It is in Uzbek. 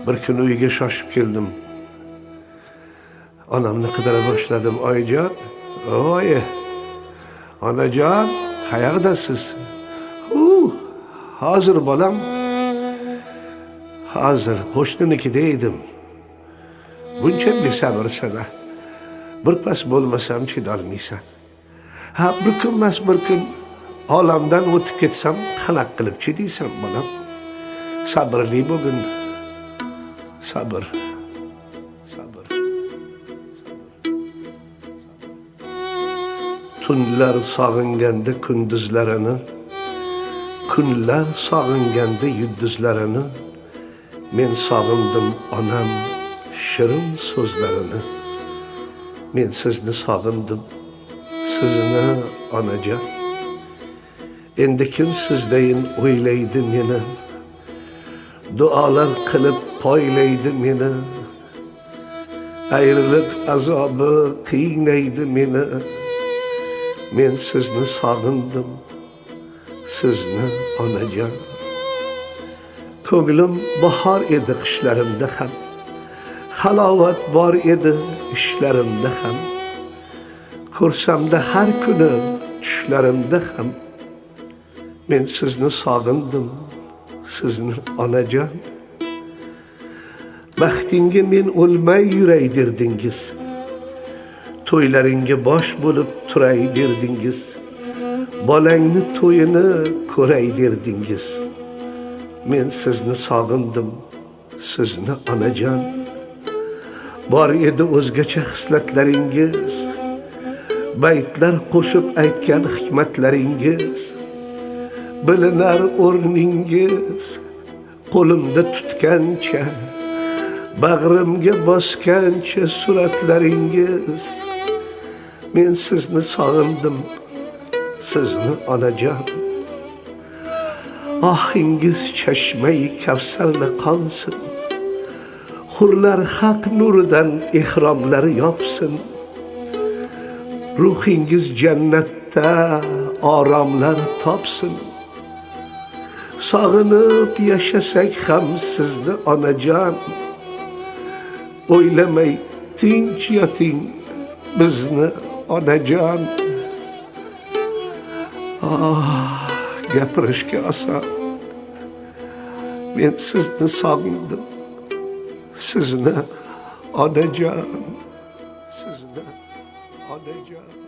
Bir kun uyga shoshib keldim. Onamni qidira boshladim. Oyijon, oyi, onajon, qayerdasiz? Hozir bolam. Hozir qo'shninikida edim. Buncha besabrsan-a. Bir pas bo'lmasam chidolmaysan. Ha, bir kun emas bir kun olamdan o'tib ketsam, qanaqa qilib chidaysan bolam? Sabrli bo'lgin. Sabr. Sabr. Tunlar sog'inganda kunduzlarini, kunlar sog'inganda yulduzlarini, men sog'indim onam shirin so'zlarini. Men sizni sog'indim, sizni onajon. Endi kim sizdayin o'ylaydi meni, duolar qilib poylaydi meni. Ayriliq azobi qiynaydi meni. Men sizni sog'indim, sizni onajon. Ko'nglim bahor edi qishlarimda ham, halovat bor edi ishlarimda ham. Ko'rsamda har kuni tushlarimda ham, men sizni sog'indim, sizni onajon. Baxtingga men o'lmay yuray derdingiz, to'ylaringga bosh bo'lib turay derdingiz, bolangni to'yini ko'ray derdingiz. Men sizni sog'indim, sizni onajon. Bor edi o'zgacha hislatlaringiz, baytlar qo'shib aytgan hikmatlaringiz. Bilinar o'rningiz, qo'limda tutgancha, bag'rimga bosgancha suratlaringiz. Men sizni sog'indim, sizni onajon. Ohingiz chashmai kavsarla qonsin, hurlar haq nuridan ehromlari yopsin. Ruhingiz jannatda oromlar topsin. Sog'inib yashasak ham sizni onajon. O'ylamay tinch yoting bizni onajon. Gapirishga oson. Men sizni sog'indim, sizni onajon. Sizni onajon.